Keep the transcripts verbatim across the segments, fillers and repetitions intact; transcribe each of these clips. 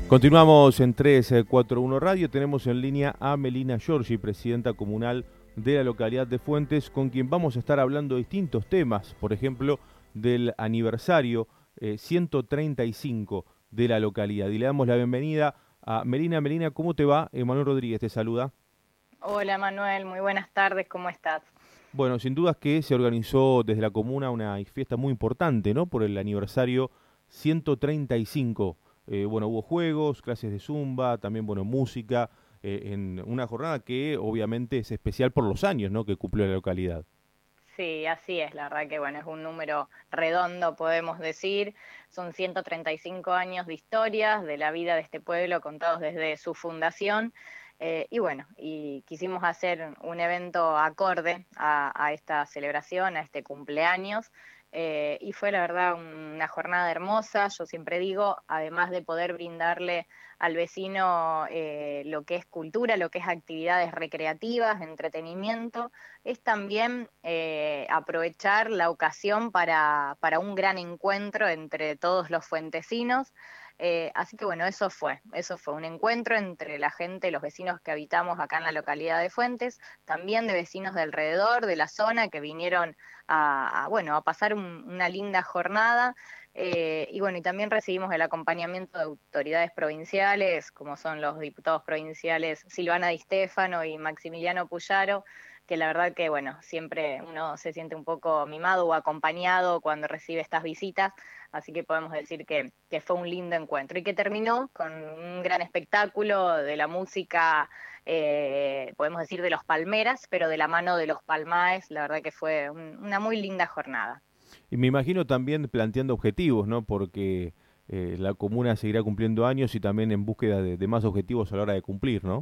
Continuamos en tres cuatro uno Radio. Tenemos en línea a Melina Giorgi, presidenta comunal de la localidad de Fuentes, con quien vamos a estar hablando de distintos temas, por ejemplo, del aniversario eh, ciento treinta y cinco de la localidad. Y le damos la bienvenida a Melina. Melina, ¿cómo te va? Emanuel Rodríguez te saluda. Hola Manuel, muy buenas tardes, ¿cómo estás? Bueno, sin dudas que se organizó desde la comuna una fiesta muy importante, ¿no? Por el aniversario ciento treinta y cinco. Eh, bueno, hubo juegos, clases de zumba, también, bueno, música, eh, en una jornada que obviamente es especial por los años, ¿no? Que cumplió la localidad. Sí, así es, la verdad que bueno, es un número redondo, podemos decir. Son ciento treinta y cinco años de historias de la vida de este pueblo contados desde su fundación. Eh, y bueno, y quisimos hacer un evento acorde a, a esta celebración, a este cumpleaños. Eh, y fue la verdad una jornada hermosa, yo siempre digo, además de poder brindarle al vecino eh, lo que es cultura, lo que es actividades recreativas, entretenimiento, es también eh, aprovechar la ocasión para, para un gran encuentro entre todos los fuentesinos. Eh, así que bueno, eso fue, eso fue un encuentro entre la gente, los vecinos que habitamos acá en la localidad de Fuentes, también de vecinos de alrededor, de la zona, que vinieron a, a bueno, a pasar un, una linda jornada. Eh, y bueno, y también recibimos el acompañamiento de autoridades provinciales, como son los diputados provinciales Silvana Di Stefano y Maximiliano Puyaro, que la verdad que, bueno, siempre uno se siente un poco mimado o acompañado cuando recibe estas visitas, así que podemos decir que, que fue un lindo encuentro y que terminó con un gran espectáculo de la música, eh, podemos decir de los Palmeras, pero de la mano de los Palmaes. La verdad que fue un, una muy linda jornada. Y me imagino también planteando objetivos, ¿no? Porque eh, la comuna seguirá cumpliendo años y también en búsqueda de, de más objetivos a la hora de cumplir, ¿no?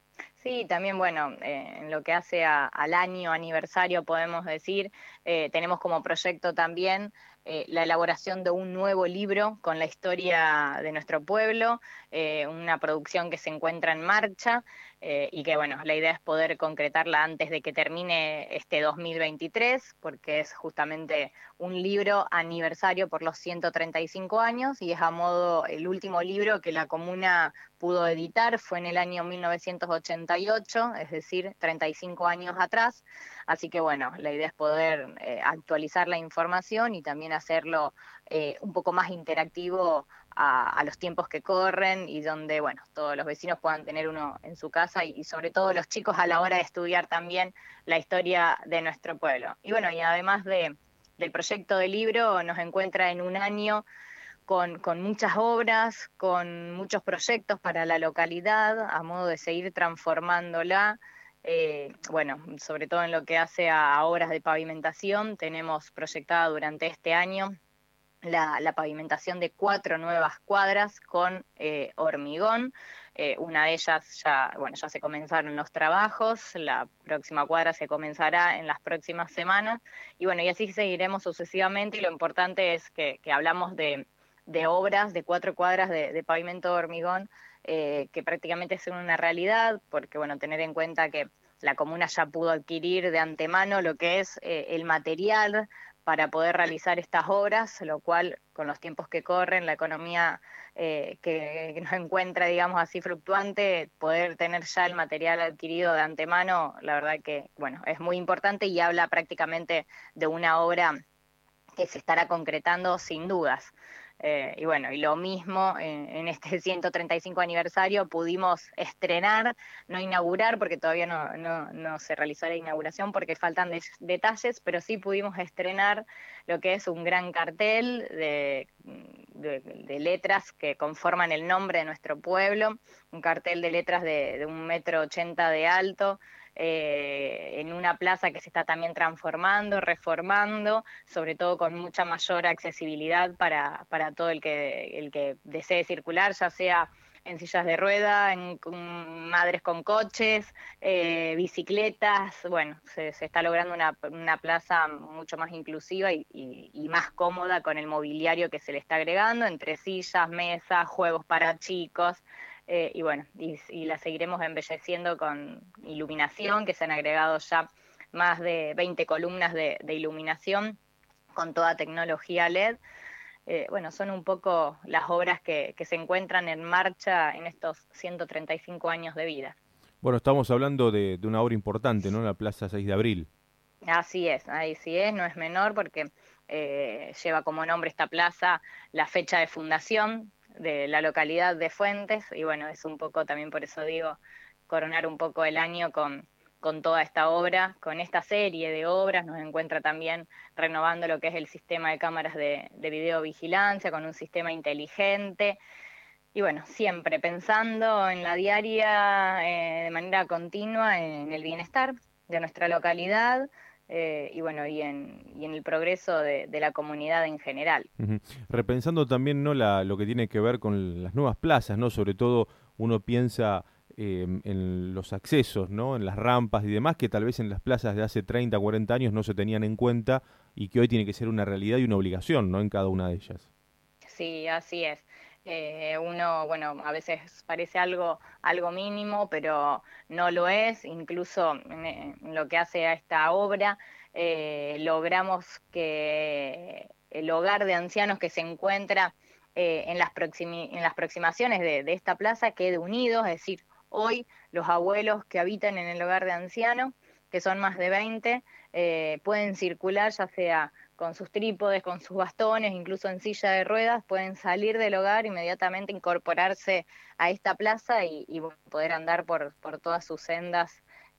Sí, también, bueno, eh, en lo que hace a, al año aniversario, podemos decir, eh, tenemos como proyecto también eh, la elaboración de un nuevo libro con la historia de nuestro pueblo, eh, una producción que se encuentra en marcha, eh, y que, bueno, la idea es poder concretarla antes de que termine este dos mil veintitrés, porque es justamente un libro aniversario por los ciento treinta y cinco años y es a modo el último libro que la comuna pudo editar, fue en el año mil novecientos ochenta y ocho, es decir, treinta y cinco años atrás. Así que bueno, la idea es poder eh, actualizar la información y también hacerlo eh, un poco más interactivo a, a, los tiempos que corren y donde, bueno, todos los vecinos puedan tener uno en su casa y, y sobre todo los chicos a la hora de estudiar también la historia de nuestro pueblo. Y bueno, y además de, del proyecto de libro, nos encuentra en un año con, con muchas obras, con muchos proyectos para la localidad, a modo de seguir transformándola. Eh, bueno, sobre todo en lo que hace a, a obras de pavimentación, tenemos proyectada durante este año la, la pavimentación de cuatro nuevas cuadras con eh, hormigón. Eh, una de ellas ya, bueno, ya se comenzaron los trabajos, la próxima cuadra se comenzará en las próximas semanas, y bueno, y así seguiremos sucesivamente, y lo importante es que, que hablamos de, de obras de cuatro cuadras de, de pavimento de hormigón, eh, que prácticamente son una realidad, porque bueno, tener en cuenta que la comuna ya pudo adquirir de antemano lo que es eh, el material para poder realizar estas obras, lo cual con los tiempos que corren, la economía eh, que, que nos encuentra, digamos así, fluctuante, poder tener ya el material adquirido de antemano, la verdad que, bueno, es muy importante y habla prácticamente de una obra que se estará concretando sin dudas. Eh, y bueno, y lo mismo en, en este ciento treinta y cinco aniversario pudimos estrenar, no inaugurar, porque todavía no, no, no se realizó la inauguración porque faltan de, detalles, pero sí pudimos estrenar lo que es un gran cartel de, de, de letras que conforman el nombre de nuestro pueblo, un cartel de letras de, de un metro ochenta de alto, eh, en una plaza que se está también transformando, reformando, sobre todo con mucha mayor accesibilidad para, para todo el que, el que desee circular, ya sea en sillas de rueda, en, con madres con coches, eh, bicicletas. Bueno, se, se está logrando una, una plaza mucho más inclusiva y, y, y más cómoda con el mobiliario que se le está agregando, entre sillas, mesas, juegos para chicos. Eh, y bueno, y, y la seguiremos embelleciendo con iluminación, que se han agregado ya más de veinte columnas de, de iluminación con toda tecnología L E D. Eh, bueno, son un poco las obras que, que se encuentran en marcha en estos ciento treinta y cinco años de vida. Bueno, estamos hablando de, de una obra importante, ¿no? La Plaza seis de Abril. Así es, ahí sí es, no es menor porque eh, lleva como nombre esta plaza la fecha de fundación de la localidad de Fuentes y bueno, es un poco también por eso digo, coronar un poco el año con, con toda esta obra, con esta serie de obras, nos encuentra también renovando lo que es el sistema de cámaras de, de videovigilancia, con un sistema inteligente. Y bueno, siempre pensando en la diaria, eh, de manera continua, en el bienestar de nuestra localidad, eh, y bueno, y en, y en el progreso de, de la comunidad en general. Ujú. Repensando también, ¿no? La, lo que tiene que ver con las nuevas plazas, ¿no? Sobre todo uno piensa eh, en los accesos, ¿no? En las rampas y demás, que tal vez en las plazas de hace treinta, cuarenta años no se tenían en cuenta y que hoy tiene que ser una realidad y una obligación, ¿no? En cada una de ellas. Sí, así es. Eh, uno, bueno, a veces parece algo, algo mínimo, pero no lo es. Incluso en, en lo que hace a esta obra, eh, logramos que el hogar de ancianos que se encuentra eh, en las proximi- en las proximaciones de, de esta plaza quede unido, es decir, hoy los abuelos que habitan en el hogar de ancianos, que son más de veinte, eh, pueden circular ya sea con sus trípodes, con sus bastones, incluso en silla de ruedas, pueden salir del hogar, inmediatamente incorporarse a esta plaza y, y poder andar por, por todas sus sendas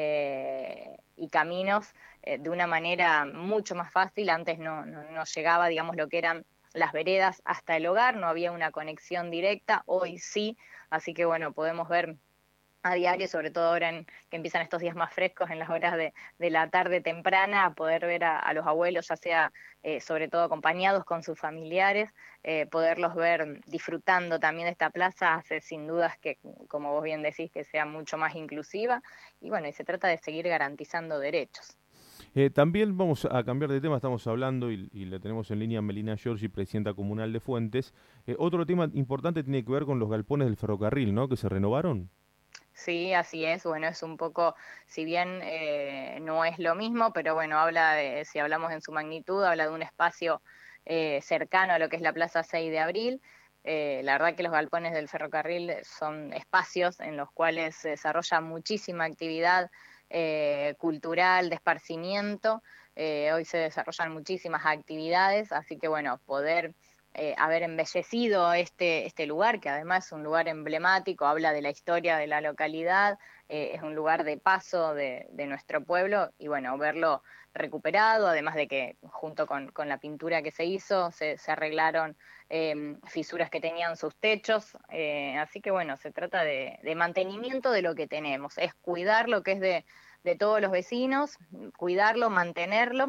eh, y caminos eh, de una manera mucho más fácil. Antes no, no, no llegaba, digamos, lo que eran las veredas hasta el hogar, no había una conexión directa, hoy sí, así que bueno, podemos ver a diario, sobre todo ahora en, que empiezan estos días más frescos, en las horas de, de la tarde temprana, a poder ver a, a los abuelos, ya sea eh, sobre todo acompañados con sus familiares, eh, poderlos ver disfrutando también de esta plaza, hace sin dudas que, como vos bien decís, que sea mucho más inclusiva, y bueno, y se trata de seguir garantizando derechos. Eh, también vamos a cambiar de tema, estamos hablando y, y la tenemos en línea Melina Giorgi, presidenta comunal de Fuentes. Eh, otro tema importante tiene que ver con los galpones del ferrocarril, ¿no? Que se renovaron. Sí, así es. Bueno, es un poco, si bien eh, no es lo mismo, pero bueno, habla de, si hablamos en su magnitud, habla de un espacio eh, cercano a lo que es la Plaza seis de Abril. Eh, la verdad que los galpones del ferrocarril son espacios en los cuales se desarrolla muchísima actividad eh, cultural, de esparcimiento. Eh, hoy se desarrollan muchísimas actividades, así que bueno, poder eh, haber embellecido este, este lugar, que además es un lugar emblemático, habla de la historia de la localidad, eh, es un lugar de paso de, de nuestro pueblo, y bueno, verlo recuperado, además de que junto con, con la pintura que se hizo, se, se arreglaron eh, fisuras que tenían sus techos, eh, así que bueno, se trata de, de mantenimiento de lo que tenemos, es cuidar lo que es de, de todos los vecinos, cuidarlo, mantenerlo,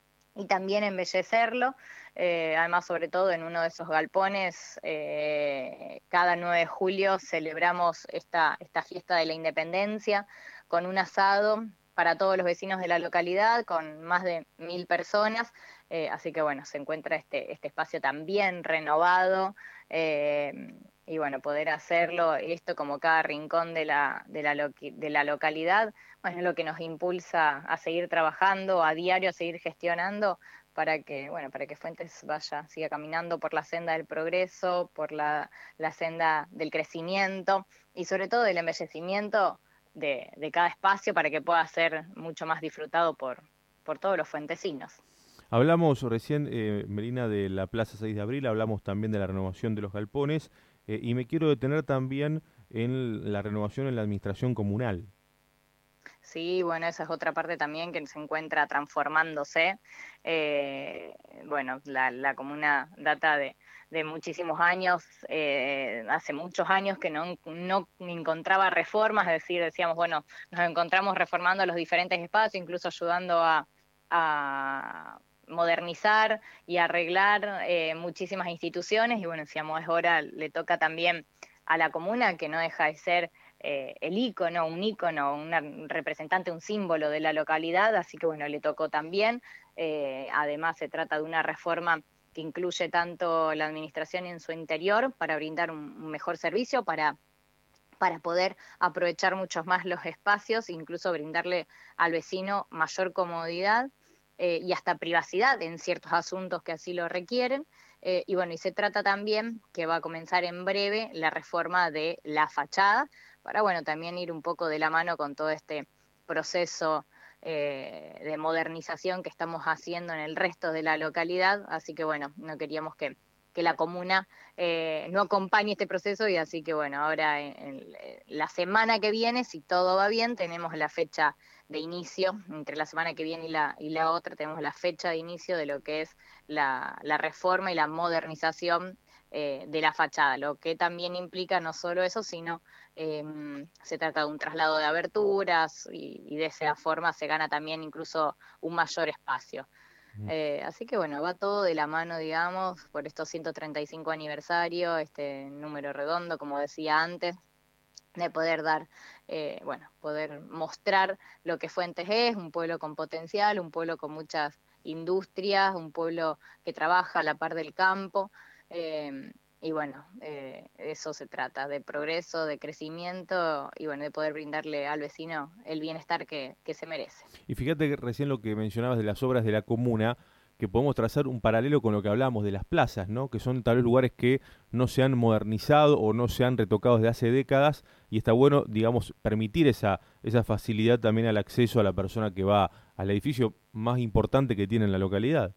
y también embellecerlo, eh, además sobre todo en uno de esos galpones, eh, cada nueve de julio celebramos esta, esta fiesta de la independencia con un asado para todos los vecinos de la localidad, con más de mil personas, eh, así que bueno, se encuentra este, este espacio también renovado, eh, y bueno, poder hacerlo, esto como cada rincón de la, de la, loqui, de la localidad, bueno, es lo que nos impulsa a seguir trabajando a diario, a seguir gestionando para que, bueno, para que Fuentes vaya, siga caminando por la senda del progreso, por la, la senda del crecimiento y sobre todo del embellecimiento de, de cada espacio para que pueda ser mucho más disfrutado por, por todos los fuentesinos. Hablamos recién, eh, Melina, de la Plaza seis de Abril, hablamos también de la renovación de los galpones eh, y me quiero detener también en la renovación en la administración comunal. Sí, bueno, esa es otra parte también que se encuentra transformándose. Eh, bueno, la, la comuna data de, de muchísimos años, eh, hace muchos años que no, no encontraba reformas, es decir, decíamos, bueno, nos encontramos reformando los diferentes espacios, incluso ayudando a, a modernizar y arreglar eh, muchísimas instituciones, y bueno, decíamos, es hora, le toca también a la comuna, que no deja de ser eh, el ícono, un ícono, un representante, un símbolo de la localidad, así que bueno, le tocó también. Eh, además se trata de una reforma que incluye tanto la administración en su interior para brindar un, un mejor servicio, para para poder aprovechar muchos más los espacios, incluso brindarle al vecino mayor comodidad eh, y hasta privacidad en ciertos asuntos que así lo requieren. Eh, y bueno, y se trata también que va a comenzar en breve la reforma de la fachada, para bueno, también ir un poco de la mano con todo este proceso eh, de modernización que estamos haciendo en el resto de la localidad, así que bueno, no queríamos que, que la comuna eh, no acompañe este proceso y así que bueno, ahora en, en la semana que viene, si todo va bien, tenemos la fecha de inicio, entre la semana que viene y la, y la otra, tenemos la fecha de inicio de lo que es la, la reforma y la modernización eh, de la fachada, lo que también implica no solo eso, sino eh, se trata de un traslado de aberturas y, y de esa forma se gana también incluso un mayor espacio. Eh, así que bueno, va todo de la mano, digamos, por estos ciento treinta y cinco aniversario, este número redondo, como decía antes, de poder dar, eh, bueno, poder mostrar lo que Fuentes es, un pueblo con potencial, un pueblo con muchas industrias, un pueblo que trabaja a la par del campo, eh, y bueno, eh, eso se trata, de progreso, de crecimiento, y bueno, de poder brindarle al vecino el bienestar que, que se merece. Y fíjate que recién lo que mencionabas de las obras de la comuna, que podemos trazar un paralelo con lo que hablábamos de las plazas, ¿no? Que son tal vez lugares que no se han modernizado o no se han retocado desde hace décadas y está bueno, digamos, permitir esa, esa facilidad también al acceso a la persona que va al edificio más importante que tiene en la localidad.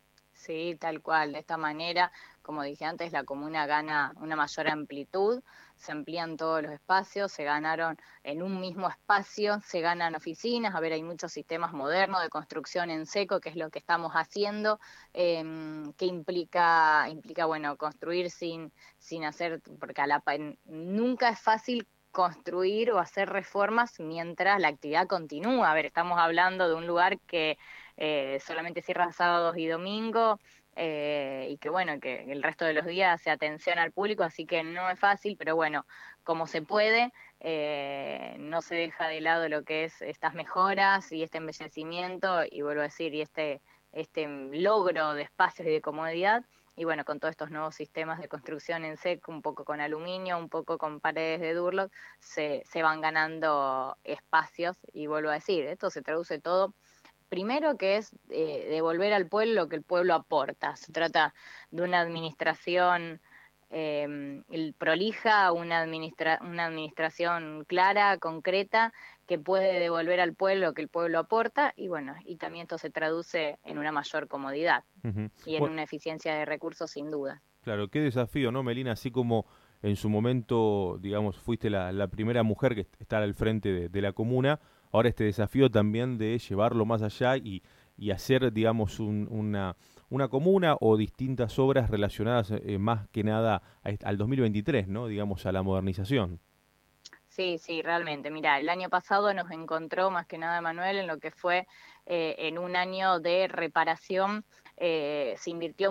Sí, tal cual. De esta manera, como dije antes, la comuna gana una mayor amplitud, se amplían todos los espacios, se ganaron en un mismo espacio, se ganan oficinas, a ver, hay muchos sistemas modernos de construcción en seco, que es lo que estamos haciendo, eh, que implica, implica, bueno, construir sin, sin hacer, porque a la, nunca es fácil construir o hacer reformas mientras la actividad continúa. A ver, estamos hablando de un lugar que eh, solamente cierran sábados y domingos, eh, y que bueno, que el resto de los días hace atención al público, así que no es fácil, pero bueno, como se puede, eh, no se deja de lado lo que es estas mejoras y este embellecimiento, y vuelvo a decir, y este, este logro de espacios y de comodidad, y bueno, con todos estos nuevos sistemas de construcción en seco, un poco con aluminio, un poco con paredes de Durlock, se, se van ganando espacios, y vuelvo a decir, esto se traduce todo primero que es eh, devolver al pueblo lo que el pueblo aporta. Se trata de una administración eh, prolija, una, administra una administración clara, concreta, que puede devolver al pueblo lo que el pueblo aporta, y bueno, y también esto se traduce en una mayor comodidad Ujú. y en Bueno, una eficiencia de recursos sin duda. claro, qué desafío, ¿no, Melina? Así como en su momento, digamos, fuiste la, la primera mujer que estar al frente de, de la comuna, ahora este desafío también de llevarlo más allá y, y hacer, digamos, un- una, una comuna o distintas obras relacionadas eh, más que nada a est- al dos mil veintitrés, ¿no? Digamos, a la modernización. Sí, sí, realmente. Mira, el año pasado nos encontró más que nada Manuel en lo que fue eh, en un año de reparación. Eh, se invirtió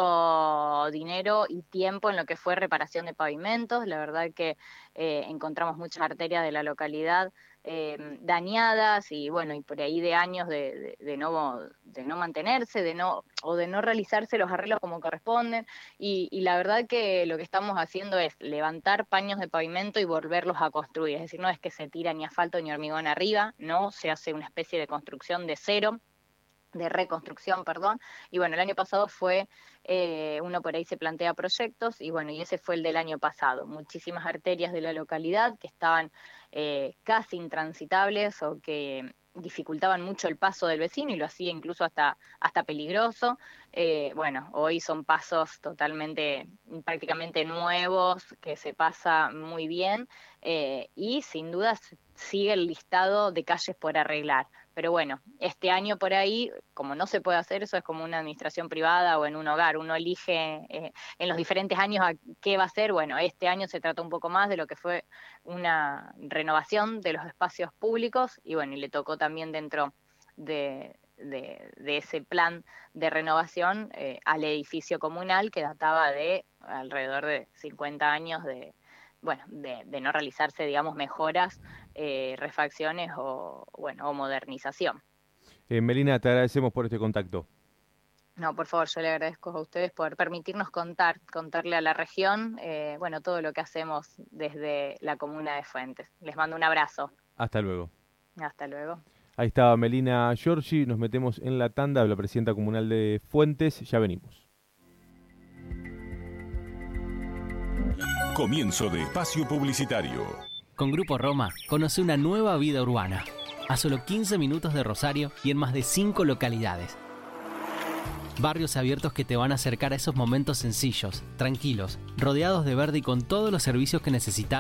mucho dinero y tiempo en lo que fue reparación de pavimentos. La verdad que eh, encontramos muchas arterias de la localidad eh, dañadas y bueno, y por ahí de años de, de, de no, de no mantenerse, de no, o de no realizarse los arreglos como corresponden. Y, y la verdad que lo que estamos haciendo es levantar paños de pavimento y volverlos a construir. Es decir, no es que se tira ni asfalto ni hormigón arriba, no, se hace una especie de construcción de cero, de reconstrucción, perdón. Y bueno, el año pasado fue, eh, uno por ahí se plantea proyectos, y bueno, y ese fue el del año pasado. Muchísimas arterias de la localidad que estaban eh, casi intransitables o que dificultaban mucho el paso del vecino y lo hacía incluso hasta, hasta peligroso. Eh, bueno, hoy son pasos totalmente, prácticamente nuevos, que se pasa muy bien, eh, y sin duda sigue el listado de calles por arreglar. Pero bueno, este año por ahí, como no se puede hacer eso, es como una administración privada o en un hogar, uno elige eh, en los diferentes años a qué va a hacer. Bueno, este año se trata un poco más de lo que fue una renovación de los espacios públicos, y bueno, y le tocó también dentro de, de, de ese plan de renovación eh, al edificio comunal que databa de alrededor de cincuenta años de, bueno, de, de no realizarse, digamos, mejoras, eh, refacciones o, bueno, o modernización. Eh, Melina, te agradecemos por este contacto. No, por favor, yo le agradezco a ustedes por permitirnos contar, contarle a la región, eh, bueno, todo lo que hacemos desde la comuna de Fuentes. Les mando un abrazo. Hasta luego. Hasta luego. Ahí estaba Melina Giorgi, nos metemos en la tanda, la presidenta comunal de Fuentes, ya venimos. Comienzo de espacio publicitario. Con Grupo Roma, conoce una nueva vida urbana. A solo quince minutos de Rosario y en más de cinco localidades. Barrios abiertos que te van a acercar a esos momentos sencillos, tranquilos, rodeados de verde y con todos los servicios que necesitas